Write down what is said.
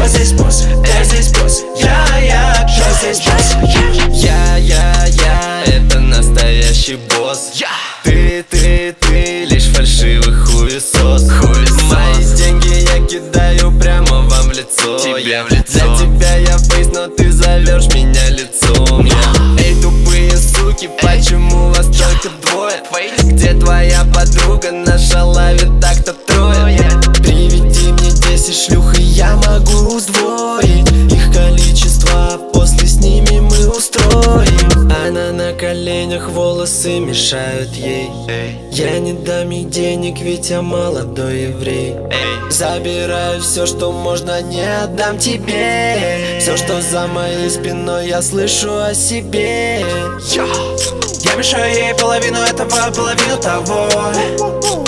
Кто здесь босс? Я здесь босс. Я, кто здесь босс? Я, это настоящий босс. Ты лишь фальшивый хуесос. Мои деньги я кидаю прямо вам в лицо. Для тебя я фейс, но ты зовешь меня лицом. Эй, тупые суки, почему вас только двое? Где твоя подруга? Наша ловит так-то трое. Приведи мне 10 шлюх, и я могу удвоить их количество, а после с ними мы устроим. Она на коленях, волосы мешают ей. Я не дам ей денег, ведь я молодой еврей. Забираю все, что можно, не отдам тебе. Все, что за моей спиной, я слышу о себе. Я мешаю ей половину этого, половину того.